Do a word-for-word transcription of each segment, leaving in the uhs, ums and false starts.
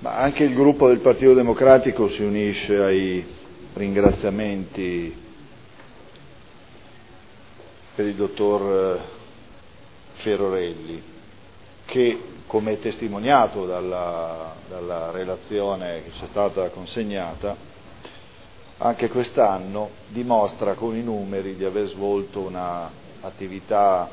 Ma anche il gruppo del Partito Democratico si unisce ai ringraziamenti per il dottor Ferorelli, che, come è testimoniato dalla, dalla relazione che ci è stata consegnata, anche quest'anno dimostra con i numeri di aver svolto un'attività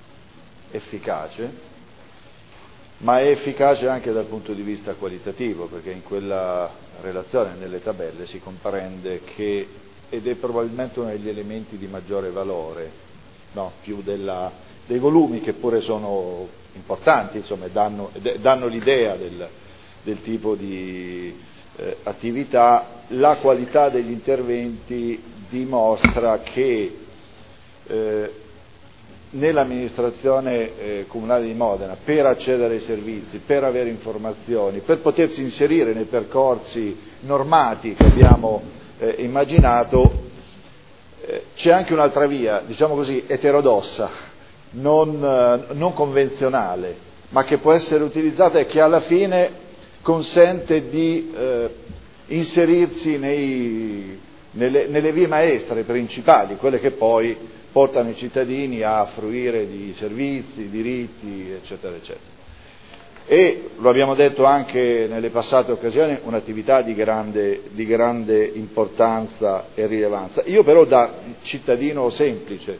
efficace, ma è efficace anche dal punto di vista qualitativo, perché in quella relazione, nelle tabelle, si comprende che, ed è probabilmente uno degli elementi di maggiore valore, no, più della, dei volumi che pure sono importanti, insomma, danno, danno l'idea del, del tipo di eh, attività, la qualità degli interventi dimostra che eh, nell'amministrazione eh, comunale di Modena, per accedere ai servizi, per avere informazioni, per potersi inserire nei percorsi normati che abbiamo eh, immaginato, eh, c'è anche un'altra via, diciamo così, eterodossa, non, eh, non convenzionale, ma che può essere utilizzata e che alla fine consente di eh, inserirsi nei, nelle, nelle vie maestre principali, quelle che poi portano i cittadini a fruire di servizi, diritti, eccetera, eccetera. E, lo abbiamo detto anche nelle passate occasioni, un'attività di grande, di grande importanza e rilevanza. Io però, da cittadino semplice,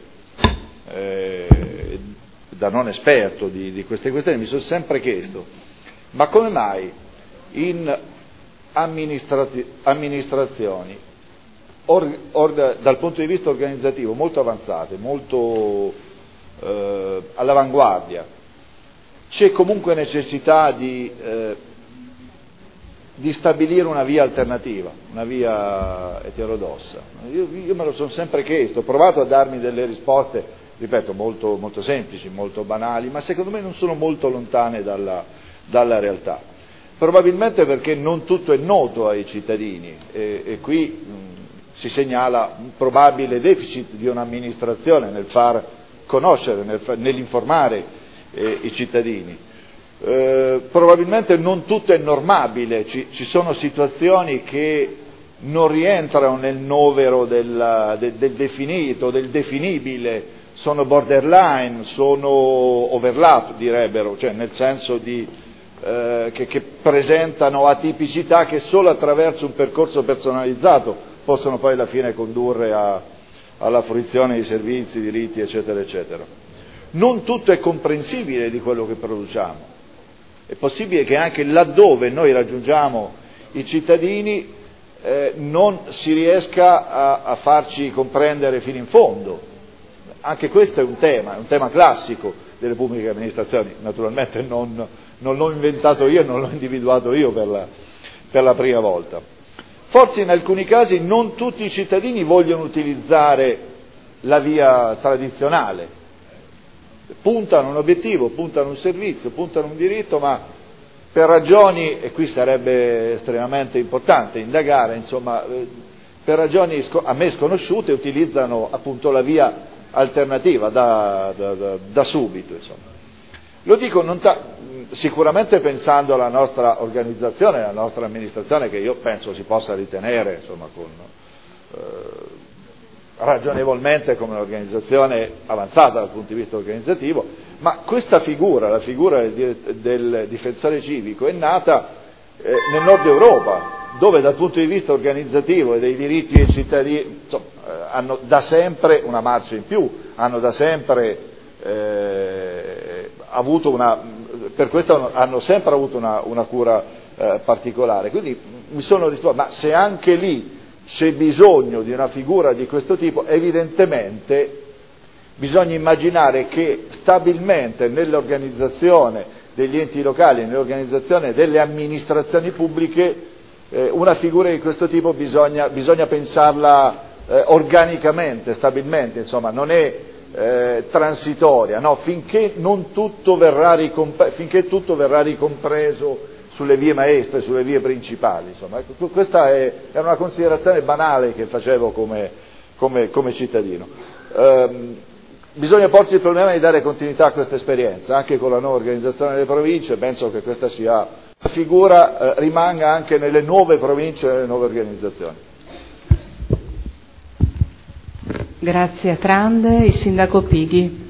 eh, da non esperto di, di queste questioni, mi sono sempre chiesto, ma come mai in amministrati- amministrazioni Or, or, dal punto di vista organizzativo molto avanzate, molto eh, all'avanguardia, c'è comunque necessità di, eh, di stabilire una via alternativa, una via eterodossa. Io, io me lo sono sempre chiesto, ho provato a darmi delle risposte, ripeto, molto, molto semplici, molto banali, ma secondo me non sono molto lontane dalla, dalla realtà. Probabilmente perché non tutto è noto ai cittadini e, e qui mh, si segnala un probabile deficit di un'amministrazione nel far conoscere, nel far, nell'informare eh, i cittadini. Eh, probabilmente non tutto è normabile, ci, ci sono situazioni che non rientrano nel novero del, del, del definito, del definibile, sono borderline, sono overlap direbbero, cioè nel senso di, eh, che, che presentano atipicità che solo attraverso un percorso personalizzato possono poi alla fine condurre a, alla fruizione di servizi, diritti, eccetera, eccetera. Non tutto è comprensibile di quello che produciamo. È possibile che anche laddove noi raggiungiamo i cittadini eh, non si riesca a, a farci comprendere fino in fondo. Anche questo è un tema, è un tema classico delle pubbliche amministrazioni. Naturalmente non, non l'ho inventato io, non l'ho individuato io per la, per la prima volta. Forse in alcuni casi non tutti i cittadini vogliono utilizzare la via tradizionale, puntano un obiettivo, puntano un servizio, puntano un diritto, ma per ragioni, e qui sarebbe estremamente importante indagare, insomma, per ragioni a me sconosciute utilizzano appunto la via alternativa da, da, da, da subito, insomma. Lo dico non ta- sicuramente pensando alla nostra organizzazione, alla nostra amministrazione, che io penso si possa ritenere, insomma, con, eh, ragionevolmente come un'organizzazione avanzata dal punto di vista organizzativo, ma questa figura, la figura del, del difensore civico, è nata eh, nel nord Europa, dove dal punto di vista organizzativo e dei diritti dei cittadini insomma, eh, hanno da sempre una marcia in più, hanno da sempre Eh, avuto una, per questo hanno sempre avuto una, una cura eh, particolare. Quindi mi sono risposto, ma se anche lì c'è bisogno di una figura di questo tipo, evidentemente bisogna immaginare che stabilmente nell'organizzazione degli enti locali, nell'organizzazione delle amministrazioni pubbliche, eh, una figura di questo tipo bisogna, bisogna pensarla eh, organicamente, stabilmente, insomma, non è Eh, transitoria, no? Finché non tutto verrà ricomp- finché tutto verrà ricompreso sulle vie maestre, sulle vie principali, insomma. Ecco, questa è, è una considerazione banale che facevo come, come, come cittadino. Ehm, bisogna porsi il problema di dare continuità a questa esperienza, anche con la nuova organizzazione delle province. Penso che questa sia una figura, eh, rimanga anche nelle nuove province e nelle nuove organizzazioni. Grazie a Trande, il sindaco Pighi.